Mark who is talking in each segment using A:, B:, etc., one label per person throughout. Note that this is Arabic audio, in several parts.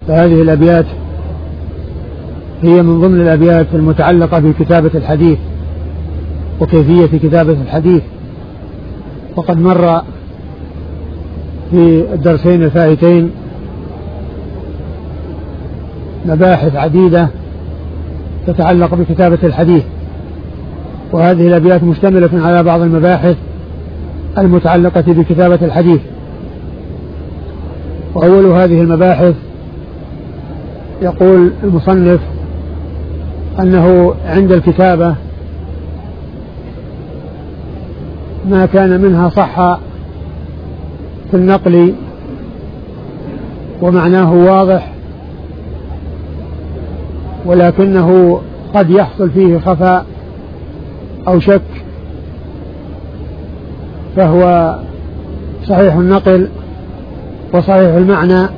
A: فهذه الأبيات هي من ضمن الأبيات المتعلقة بكتابة الحديث وكيفية كتابة الحديث. وقد مر في الدرسين الفائتين مباحث عديدة تتعلق بكتابة الحديث، وهذه الأبيات مشتملة على بعض المباحث المتعلقة بكتابة الحديث. وأول هذه المباحث يقول المصنف أنه عند الكتابة ما كان منها صح في النقل ومعناه واضح، ولكنه قد يحصل فيه خفاء أو شك، فهو صحيح النقل وصحيح المعنى،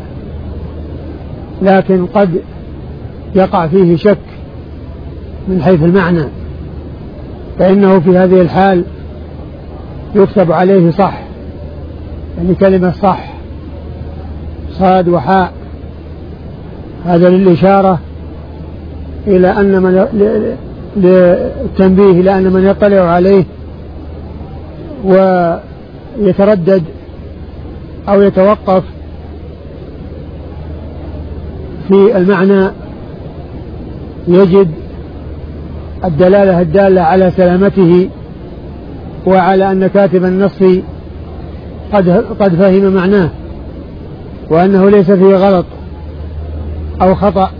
A: لكن قد يقع فيه شك من حيث المعنى، فإنه في هذه الحال يكتب عليه صح، يعني كلمة صح صاد وحاء، هذا للإشارة إلى أن للتنبيه إلى أن من يطلع عليه ويتردد أو يتوقف في المعنى يجد الدلالة الدالة على سلامته وعلى أن كاتب النص قد فهم معناه وأنه ليس فيه غلط أو خطأ،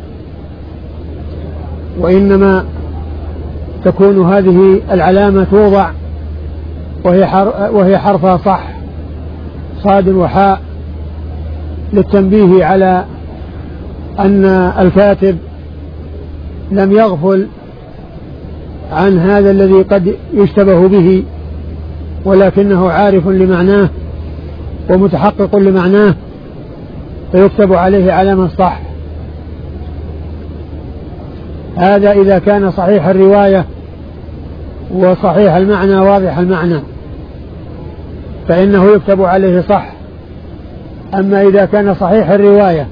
A: وإنما تكون هذه العلامة توضع وهي حرفها صح صاد وحاء للتنبيه على أن الكاتب لم يغفل عن هذا الذي قد يشتبه به، ولكنه عارف لمعناه ومتحقق لمعناه، فيكتب عليه علامة صح. هذا إذا كان صحيح الرواية وصحيح المعنى واضح المعنى فإنه يكتب عليه صح. أما إذا كان صحيح الرواية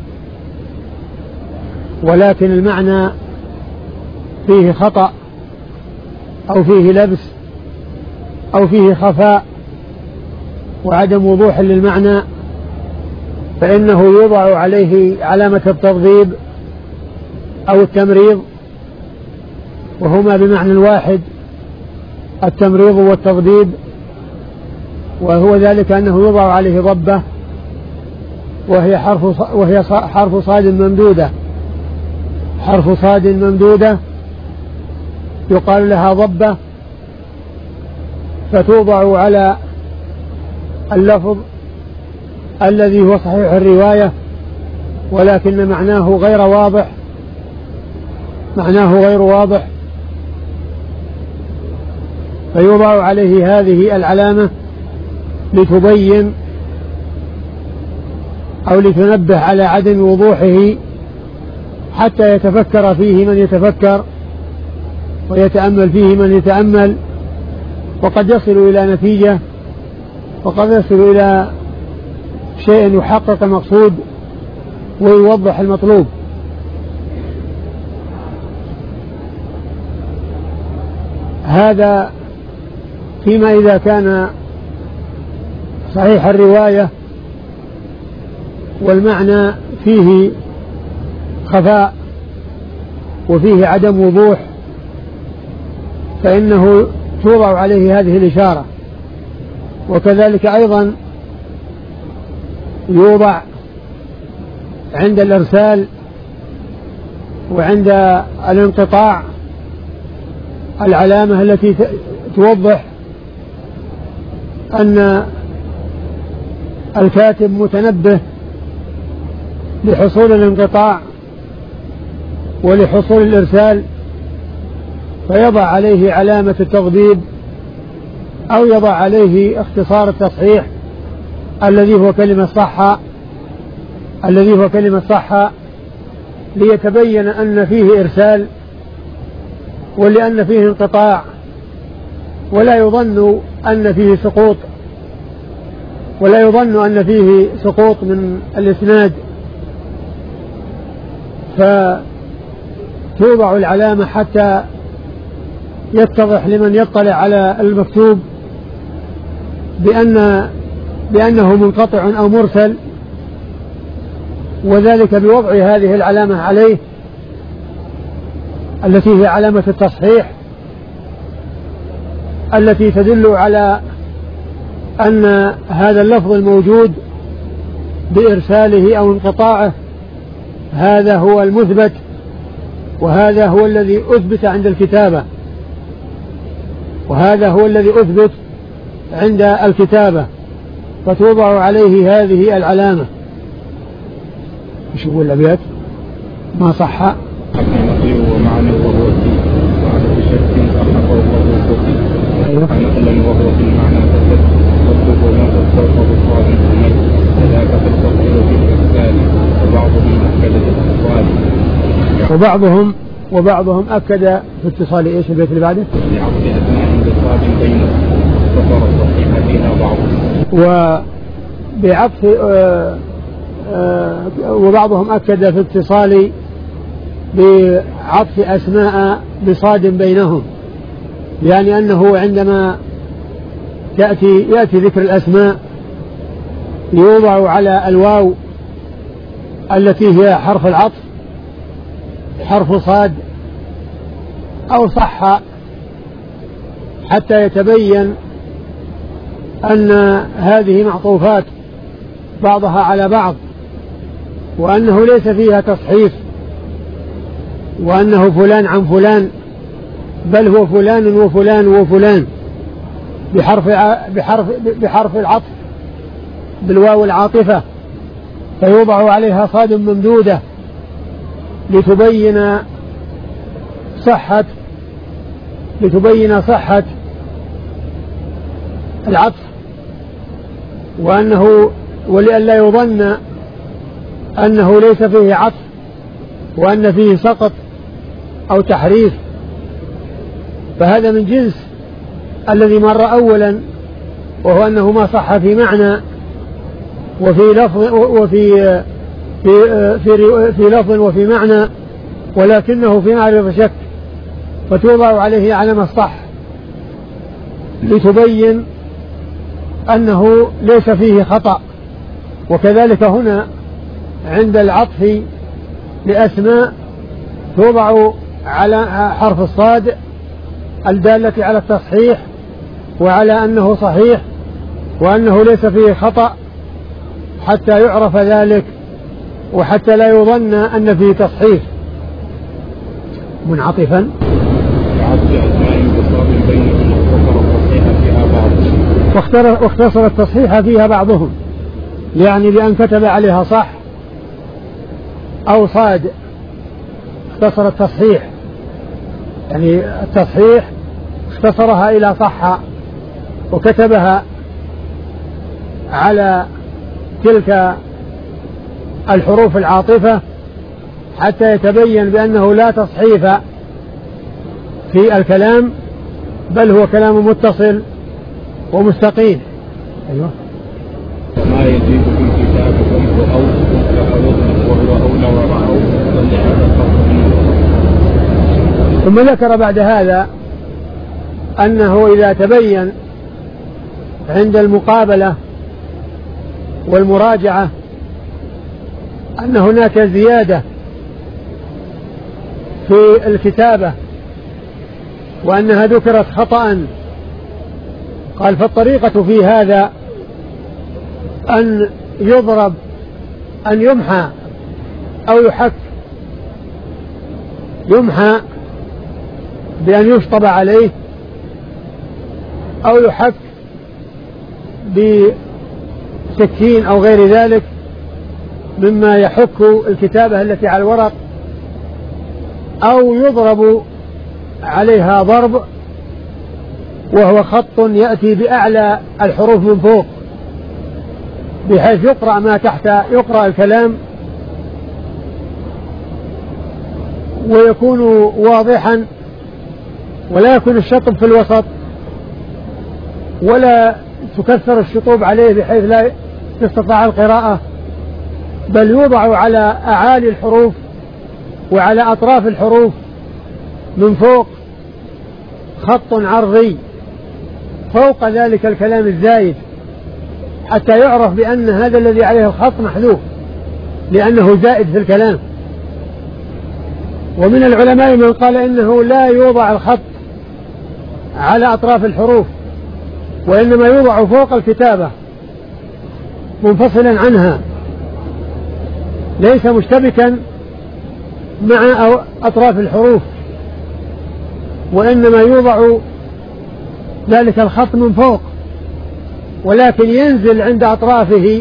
A: ولكن المعنى فيه خطأ أو فيه لبس أو فيه خفاء وعدم وضوح للمعنى، فإنه يوضع عليه علامة التضبيب أو التمريض، وهما بمعنى واحد، التمريض والتضبيب، وهو ذلك أنه يوضع عليه ضبة وهي حرف صاد ممدودة، حرف صاد ممدودة يقال لها ضبة، فتوضع على اللفظ الذي هو صحيح الرواية ولكن معناه غير واضح، معناه غير واضح، فيوضع عليه هذه العلامة لتبين أو لتنبه على عدم وضوحه حتى يتفكر فيه من يتفكر ويتأمل فيه من يتأمل، وقد يصل إلى نتيجة وقد يصل إلى شيء يحقق المقصود ويوضح المطلوب. هذا فيما إذا كان صحيح الرواية والمعنى فيه خفاء وفيه عدم وضوح، فإنه توضع عليه هذه الإشارة. وكذلك أيضا يوضع عند الإرسال وعند الانقطاع العلامة التي توضح أن الكاتب متنبه لحصول الانقطاع ولحصول الإرسال، فيضع عليه علامة التضبيب أو يضع عليه اختصار التصحيح الذي هو كلمة صح ليتبين أن فيه إرسال ولأن فيه انقطاع، ولا يظن أن فيه سقوط من الإسناد، فتوضع العلامة حتى يتضح لمن يطلع على المكتوب بأنه منقطع أو مرسل، وذلك بوضع هذه العلامة عليه التي هي علامة التصحيح، التي تدل على أن هذا اللفظ الموجود بإرساله أو انقطاعه هذا هو المثبت، وهذا هو الذي أثبت عند الكتابة، وهذا هو الذي أثبت عند الكتابة، فتوضع عليه هذه العلامة. ايش يقول الأبيات؟ ما صح
B: ومعنى وهو وعلى بشك أحق وهو معنى وهو في المعنى فسد والصوف وما تصرفه صالح المد كذاك تستطيع في الإرسال وبعضهم أكد الاتصال
A: وبعضهم أكد في اتصال ايش البيت اللي بعده؟
B: لعقد أثناء انتصاب بينه فصار الصحيح فيها
A: وبعضهم أكد في اتصال بعطف أسماء بصاد بينهم، يعني أنه عندما يأتي ذكر الأسماء يوضع على الواو التي هي حرف العطف حرف صاد أو صح، حتى يتبين أن هذه معطوفات بعضها على بعض، وأنه ليس فيها تصحيف، وأنه فلان عن فلان، بل هو فلان وفلان وفلان بحرف العطف بالواو العاطفة، فيوضع عليها صاد ممدودة لتبين صحة العطف، ولئلا يظن أنه ليس فيه عطف وأن فيه سقط أو تحريف، فهذا من جنس الذي مر أولا، وهو أنه ما صح في معنى وفي لفظ في لفظ وفي معنى، ولكنه في معرفة شك، فتوضع عليه علامة الصح لتبين أنه ليس فيه خطأ. وكذلك هنا عند العطف لأسماء توضع على حرف الصاد الدالة على التصحيح وعلى أنه صحيح وأنه ليس فيه خطأ، حتى يعرف ذلك وحتى لا يظن أن فيه تصحيح. منعطفا واختصر التصحيح فيها بعضهم، يعني بأن كتب عليها صح أو صاد، اختصر التصحيح، يعني التصحيح اختصرها إلى صح وكتبها على تلك الحروف العاطفة حتى يتبين بأنه لا تصحيف في الكلام، بل هو كلام متصل ومستقيم. أيوة.
B: ما يزيد في الكتاب أو وهو أولى ورعه.
A: ثم ذكر بعد هذا أنه إذا تبين عند المقابلة والمراجعة أن هناك زيادة في الكتابة وأنها ذكرت خطأ، قال فالطريقة في هذا أن يضرب أن يمحى أو يحك، يمحى بأن يشطب عليه أو يحك بسكين أو غير ذلك مما يحك الكتابة التي على الورق، أو يضرب عليها ضرب وهو خط يأتي بأعلى الحروف من فوق بحيث يقرأ ما تحت، يقرأ الكلام ويكون واضحا، ولا يكون الشطب في الوسط ولا تكثر الشطوب عليه بحيث لا تستطيع القراءة، بل يوضع على أعالي الحروف وعلى أطراف الحروف من فوق خط عرضي فوق ذلك الكلام الزايد حتى يعرف بأن هذا الذي عليه الخط محذوف لأنه زائد في الكلام. ومن العلماء من قال إنه لا يوضع الخط على أطراف الحروف وإنما يوضع فوق الكتابة منفصلا عنها ليس مشتبكا مع أطراف الحروف، وإنما يوضع ذلك الخط من فوق ولكن ينزل عند أطرافه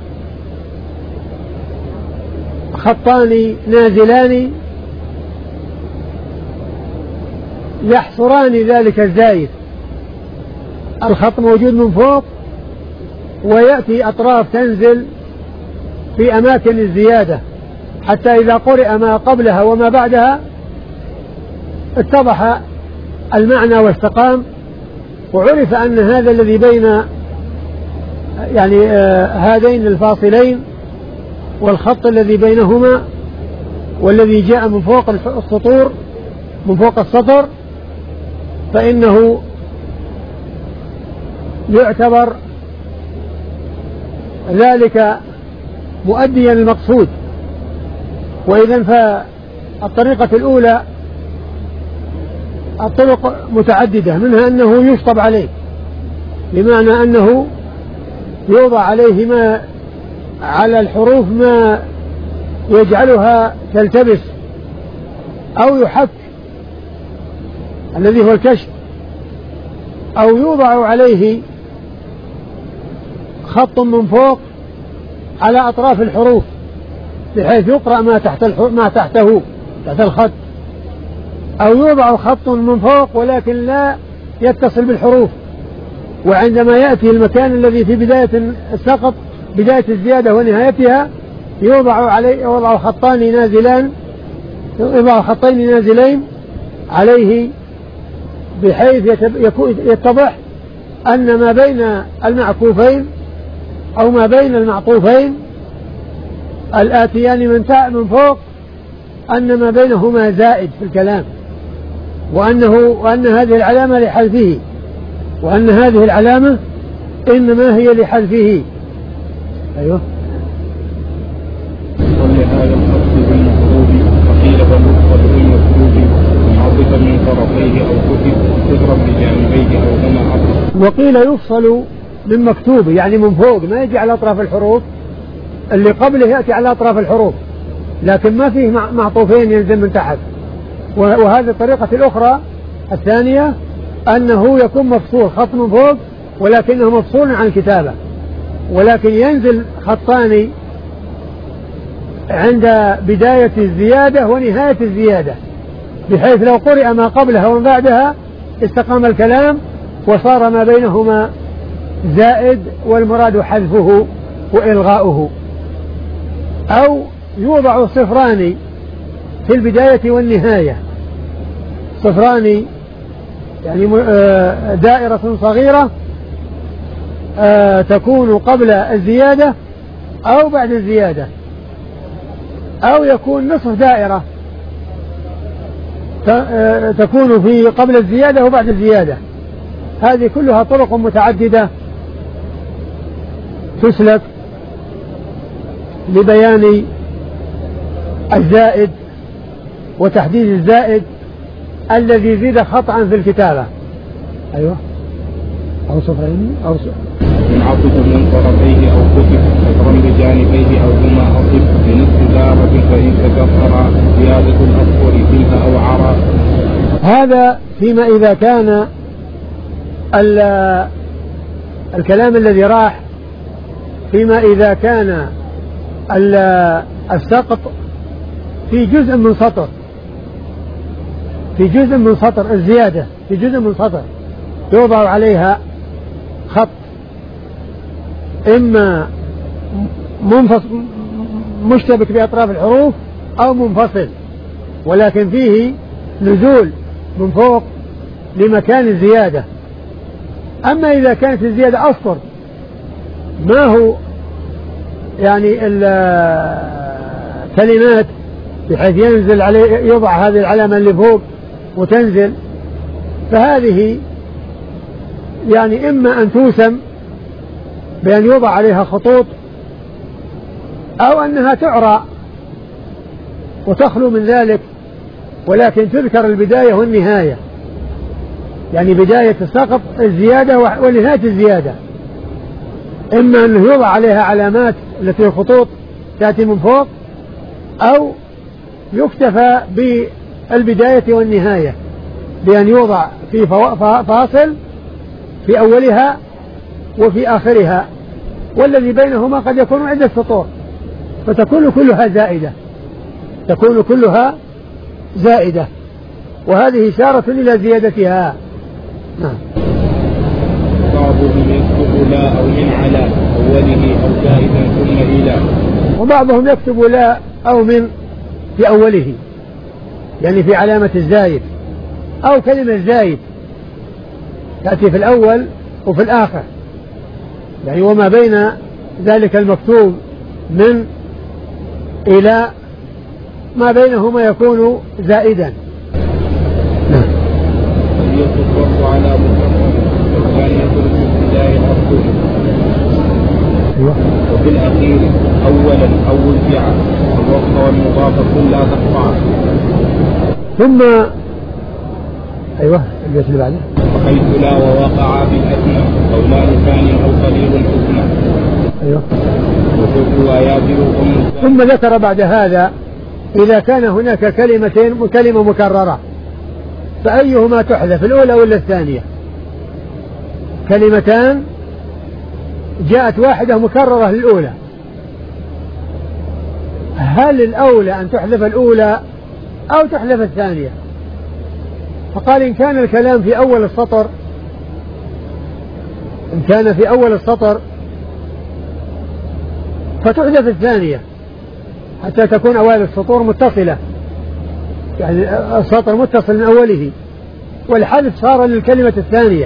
A: خطان نازلان يحصران ذلك الزايد. الخط موجود من فوق ويأتي أطراف تنزل في أماكن الزيادة حتى إذا قرئ ما قبلها وما بعدها اتضح المعنى واستقام وعرف أن هذا الذي بين يعني هذين الفاصلين والخط الذي بينهما والذي جاء من فوق السطور من فوق السطر فإنه يعتبر ذلك مؤديا المقصود. وإذن فالطريقة الأولى الطرق متعددة منها أنه يشطب عليه بمعنى أنه يوضع عليه ما على الحروف ما يجعلها تلتبس أو يحك الذي هو الكشف أو يوضع عليه خط من فوق على أطراف الحروف بحيث يقرأ ما تحته تحت الخط أو يوضع خط من فوق ولكن لا يتصل بالحروف وعندما يأتي المكان الذي في بداية السقط بداية الزيادة ونهايتها يوضع خطين نازلين عليه بحيث يتضح أن ما بين المعكوفين أو ما بين المعطوفين الآتيان من فوق أن ما بينهما زائد في الكلام وأن هذه العلامة لحذفه وأن هذه العلامة إنما هي لحذفه. أيوه.
B: ولهذا الخط بالمفروض وقيل بالمفرد بالمفروض معطفا من طرفيه أو كتب صدرا بجانبيه أو هما عطف.
A: وقيل يفصل من مكتوب يعني من فوق ما يجي على أطراف الحروف اللي قبله يأتي على أطراف الحروف لكن ما فيه معطوفين ينزل من تحت. وهذه الطريقة الأخرى الثانية أنه يكون مفصول خط من فوق ولكنه مفصول عن الكتابة ولكن ينزل خطان عند بداية الزيادة ونهاية الزيادة بحيث لو قرئ ما قبلها ومن بعدها استقام الكلام وصار ما بينهما زائد والمراد حذفه وإلغاؤه. أو يوضع صفران في البداية والنهاية صفران يعني دائرة صغيرة تكون قبل الزيادة أو بعد الزيادة أو يكون نصف دائرة تكون في قبل الزيادة وبعد الزيادة. هذه كلها طرق متعددة تسلك لبيان الزائد وتحديد الزائد الذي زيد خطأ في الكتابة. أيوة. أو صفرين أو
B: منعطف من طرفيه أو كتب صدرا بجانبيه أو هما عطف بنصف دارة فإن تكثر زيادة الأصفر فيها أو عرى.
A: هذا فيما إذا كان الكلام الذي راح فيما إذا كان السقط في جزء من سطر الزيادة في جزء من سطر يوضع عليها خط إما مشتبك بأطراف الحروف أو منفصل ولكن فيه نزول من فوق لمكان الزيادة. أما إذا كانت الزيادة أسطر ما هو يعني الكلمات بحيث ينزل عليه يوضع هذه العلامة اللي فوق وتنزل، فهذه يعني إما أن توسم بأن يوضع عليها خطوط أو أنها تعرى وتخلو من ذلك، ولكن تذكر البداية والنهاية، يعني بداية السقط الزيادة ونهاية الزيادة، إما أنه يوضع عليها علامات التي الخطوط تأتي من فوق، أو يكتفى بالبداية والنهاية بأن يوضع في فاصل في أولها وفي آخرها، والذي بينهما قد يكون عدة سطور، فتكون كلها زائدة، تكون كلها زائدة، وهذه إشارة إلى زيادتها. نعم.
B: بعضهم يكتب لا أو من على أوله أو زائدا ثم إلى،
A: وبعضهم يكتب لا أو من في أوله، يعني في علامة الزايد، أو كلمة زايد تأتي في الأول وفي الآخر، يعني وما بين ذلك المكتوب من إلى ما بينهما يكون زائدا. نعم.
B: يتصرف على مكرر وكان يترك ابتداء الأصول.
A: أيوة.
B: وفي الأخير أولا أو وزع الوصف والمضاف كل لا تقطع.
A: ثم أيوة البيت اللي بعده.
B: وحيث لا ووقع بالأثنى قولان ثاني أو قليل حسنى.
A: أيوة.
B: وفي الروايات
A: ثم ذكر بعد هذا إذا كان هناك كلمة مكررة فأيهما تحذف، الأولى ولا الثانية؟ كلمتان جاءت واحدة مكررة للأولى، هل الأولى أن تحذف الأولى أو تحذف الثانية؟ فقال إن كان الكلام في أول السطر، إن كان في أول السطر فتحذف الثانية حتى تكون أوائل السطور متصلة، يعني السطر متصل من أوله، والحذف صار للكلمة الثانية.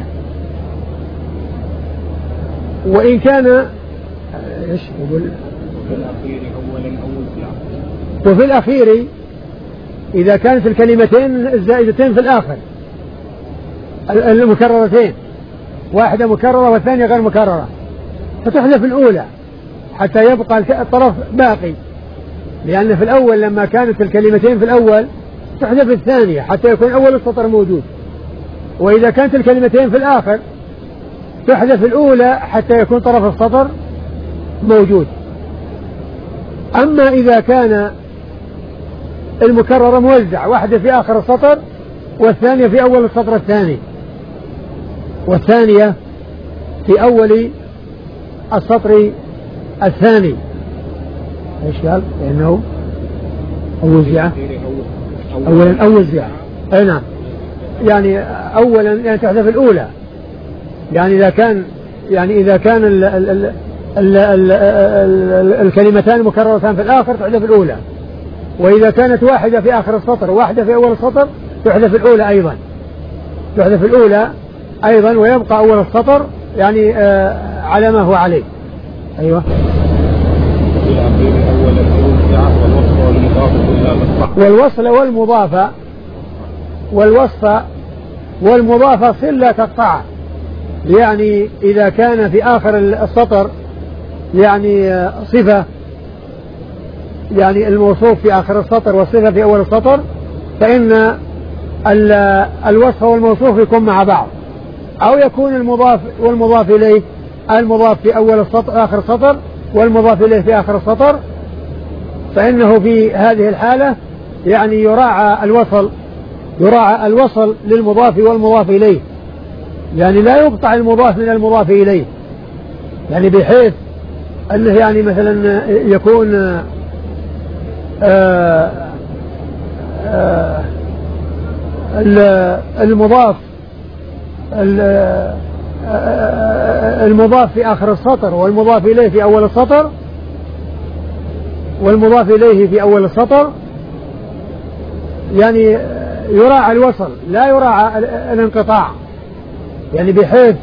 A: وإن كان إيش يقول
B: في الأخير أولا أو وزع،
A: وفي الأخير إذا كانت الكلمتين الزائدتين في الآخر المكررتين، واحدة مكررة والثانية غير مكررة، فتحذف الأولى حتى يبقى الطرف باقي، لأن في الأول لما كانت الكلمتين في الأول تحذف الثانية حتى يكون أول السطر موجود، وإذا كانت الكلمتين في الآخر تحذف الأولى حتى يكون طرف السطر موجود. أما إذا كان المكرر موزع، واحدة في آخر السطر والثانية في أول السطر الثاني، والثانية في أول السطر الثاني، ايش قال؟ لأنه أوزع أولا أوزع، أي نعم، يعني أولا يعني تحذف الأولى، يعني إذا كان الكلمتان مكررتان في الآخر تحذف الأولى، وإذا كانت واحدة في آخر السطر وواحدة في أول السطر تحذف الأولى أيضا، تحذف الأولى أيضا، ويبقى أول السطر يعني على ما هو عليه. أيوة. والوصل والمضاف صلة تقطع، يعني إذا كان في آخر السطر يعني صفة، يعني الموصوف في آخر السطر والصفة في أول السطر، فإن الوصف والموصوف يكون مع بعض، أو يكون المضاف والمضاف إليه، المضاف في أول السطر آخر السطر والمضاف إليه في آخر السطر، فإنه في هذه الحالة يعني يراعى الوصل للمضاف والمضاف إليه، يعني لا يقطع المضاف من المضاف إليه، يعني بحيث أنه يعني مثلا يكون المضاف في آخر السطر والمضاف إليه في أول السطر، والمضاف إليه في أول السطر، يعني يراعى الوصل لا يراعى الانقطاع، يعني بحيث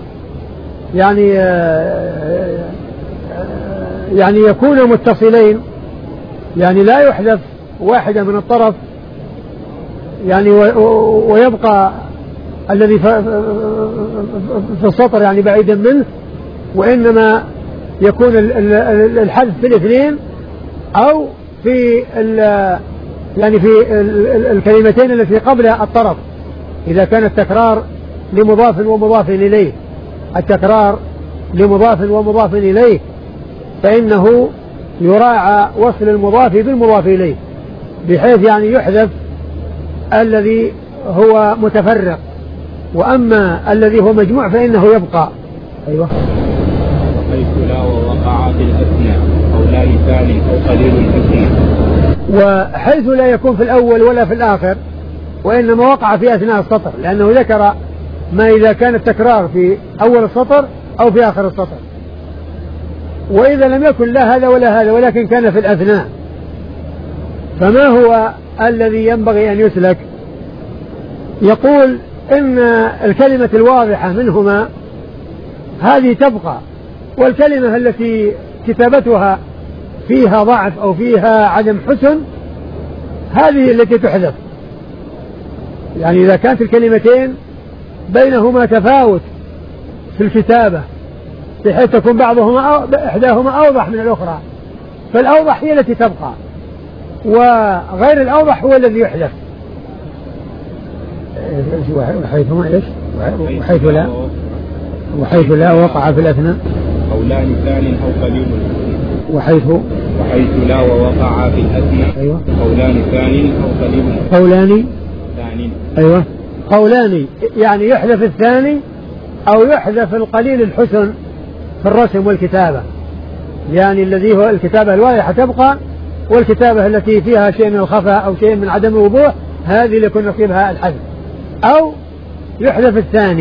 A: يعني يكون متصلين، يعني لا يحذف واحدة من الطرف يعني ويبقى الذي في السطر يعني بعيدا منه، وإنما يكون الحذف في الاثنين أو في يعني في الكلمتين التي قبل الطرف، إذا كان التكرار لمضاف ومضاف إليه، التكرار لمضاف ومضاف إليه فإنه يراعى وصل المضاف بالمضاف إليه، بحيث يعني يحذف الذي هو متفرق، وأما الذي هو مجموع فإنه يبقى. أيوة.
B: حيث لا ووقع في الأثناء أو لا لسان أو قليل الأثناء.
A: وحيث لا يكون في الأول ولا في الآخر، وإنما وقع في أثناء السطر، لأنه ذكر ما إذا كان التكرار في أول السطر أو في آخر السطر. وإذا لم يكن لا هذا ولا هذا ولكن كان في الأثناء، فما هو الذي ينبغي أن يسلك؟ يقول إن الكلمة الواضحة منهما هذه تبقى، والكلمة التي كتابتها فيها ضعف أو فيها عدم حسن هذه التي تحذف. يعني إذا كانت الكلمتين بينهما تفاوت في الكتابة بحيث تكون إحداهما أوضح من الأخرى، فالأوضح هي التي تبقى، وغير الأوضح هو الذي يحذف. وحيث لا وقع في الأثناء
B: أو لا لسان أو قليل.
A: وحيث
B: لا ووقع في الأثناء.
A: أيوة.
B: أو لا لسان أو قليل.
A: قولان. أيوة. قولان يعني يحذف الثاني أو يحذف القليل الحسن في الرسم والكتابة، يعني الذي هو الكتابة الواضحة تبقى، والكتابة التي فيها شيء من الخفاء أو شيء من عدم الوضوح هذه اللي يكون نصيبها الحذف، أو يحذف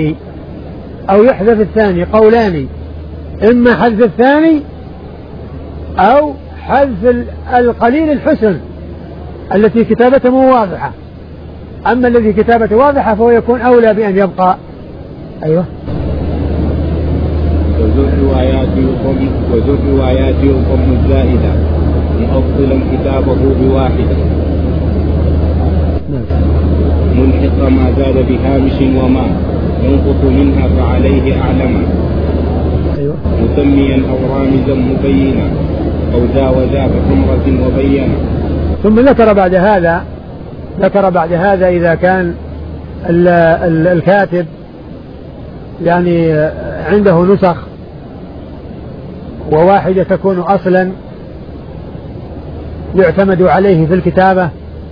A: الثاني. قولان، إما حذف الثاني أو حذف القليل الحسن التي كتابته واضحة، أما الذي كتابته واضحة فهو يكون أولى بأن يبقى. أيوة.
B: وذو الروايات يضم الزائدة مؤصلا كتابه بواحدة. ملحق ما زاد بهامش وما ينقص منها فعليه أعلم.
A: أيوة.
B: مسميا أو رامزا مبينا أو جاوزا بحمرة وبينا.
A: ثم ذكر بعد هذا إذا كان الكاتب يعني عنده نسخ وواحدة تكون أصلا يعتمد عليه في الكتابة،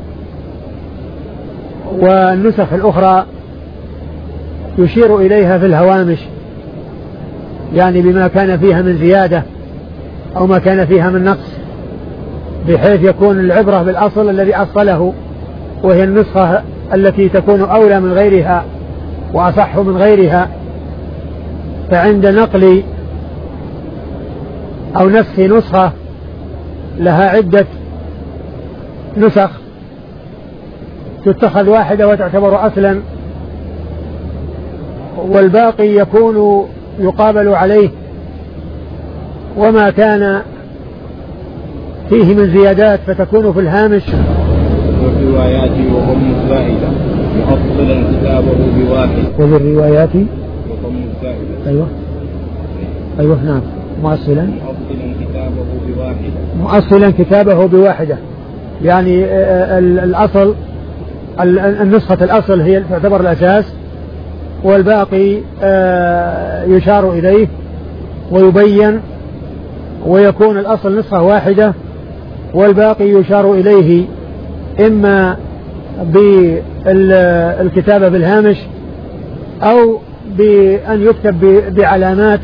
A: والنسخ الأخرى يشير إليها في الهوامش يعني بما كان فيها من زيادة أو ما كان فيها من نقص، بحيث يكون العبرة بالأصل الذي أصله، وهي النسخة التي تكون أولى من غيرها وأصح من غيرها. فعند نقل أو نسخ نسخة لها عدة نسخ تتخذ واحدة وتعتبر أصلا، والباقي يكون يقابل عليه، وما كان فيه من زيادات فتكون في الهامش.
B: والروايات وضم الزائدة مؤصلا كتابه بواحد.
A: وبالروايات
B: وضم الزائدة.
A: أيوة نعم. مؤصلا
B: كتابه بواحدة.
A: مؤصلا كتابه بواحدة، يعني الأصل النسخة الأصل هي تعتبر الأساس، والباقي يشار إليه ويبين، ويكون الأصل نسخة واحدة والباقي يشار إليه إما بالكتابة بالهامش أو بأن يكتب بعلامات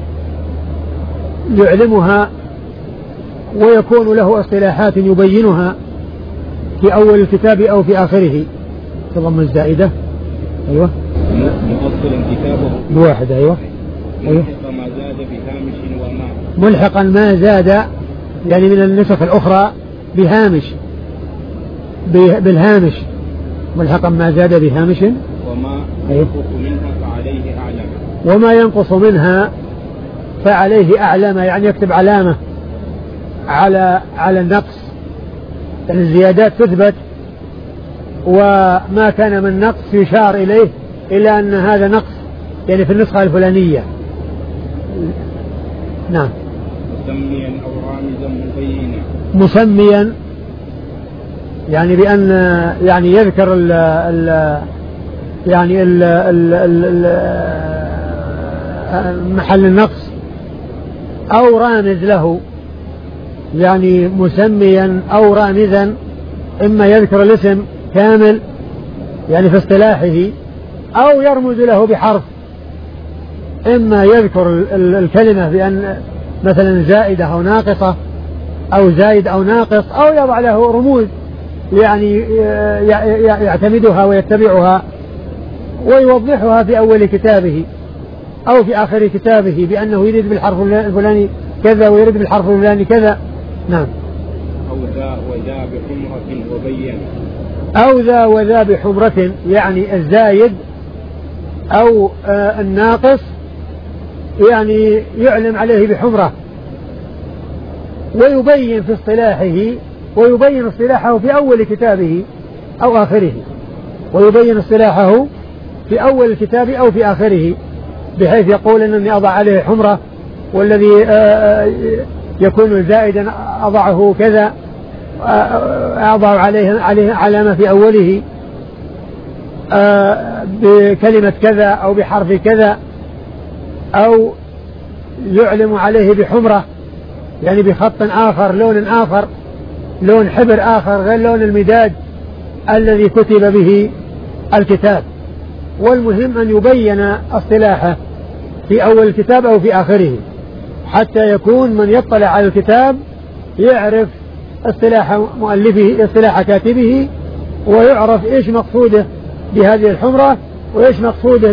A: يعلمها، ويكون له اصطلاحات يبينها في أول الكتاب أو في آخره تضم الزائدة. أيوة.
B: مؤصلا كتابه
A: بواحد. أيوة.
B: ملحق ما زاد بهامش وما.
A: ملحقا ما زاد يعني من النسخ الأخرى بهامش بالهامش، ملحقا ما زاد بهامش
B: وما ينقص منها فعليه أعلم.
A: وما ينقص منها فعليه أعلم، يعني يكتب علامة على النقص الزيادات تثبت، وما كان من نقص يشار إليه إلى أن هذا نقص يعني في النسخة الفلانية. نعم.
B: مسميا أو رامزا مبينا. مسميا
A: يعني بأن يعني يذكر يعني محل النقص، أو رامز له، يعني مسميا أو رامزا، إما يذكر الاسم كامل يعني في اصطلاحه، أو يرمز له بحرف، إما يذكر الكلمة بأن مثلا زائدة أو ناقصة أو زائد أو ناقص، أو يضع له رموز يعني يعتمدها ويتبعها ويوضحها في أول كتابه أو في آخر كتابه بأنه يريد بالحرف الفلاني كذا ويريد بالحرف الفلاني كذا. نعم.
B: أو ذا وذا بحمرة وبين.
A: أو ذا وذا بحمرة يعني الزايد أو الناقص يعني يعلم عليه بحمرة، ويبين في اصطلاحه، ويبين اصطلاحه في أول كتابه أو آخره، ويبين اصطلاحه في أول الكتاب أو في آخره، بحيث يقول أنني أضع عليه حمرة، والذي يكون زائدا أضعه كذا، أضع عليه علامة في أوله بكلمة كذا أو بحرف كذا، أو يعلم عليه بحمرة يعني بخط آخر، لون آخر، لون حبر آخر غير لون المداد الذي كتب به الكتاب. والمهم أن يبين اصطلاحه في أول الكتاب أو في آخره، حتى يكون من يطلع على الكتاب يعرف اصطلاح مؤلفه، اصطلاح كاتبه، ويعرف إيش مقصوده بهذه الحمرة، وإيش مقصوده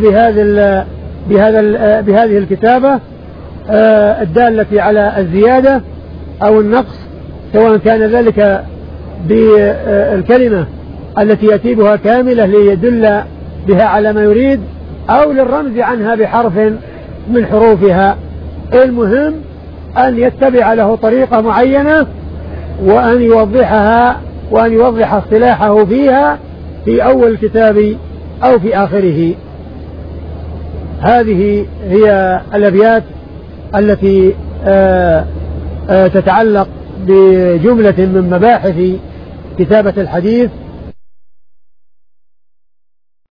A: بهذه الكتابة الدالة على الزيادة أو النقص، سواء كان ذلك بالكلمة التي يتيبها كاملة ليدل بها على ما يريد، أو للرمز عنها بحرف من حروفها. المهم أن يتبع له طريقة معينة، وأن يوضحها، وأن يوضح اصطلاحه فيها في أول الكتاب أو في آخره. هذه هي الأبيات التي تتعلق بجملة من مباحث كتابة الحديث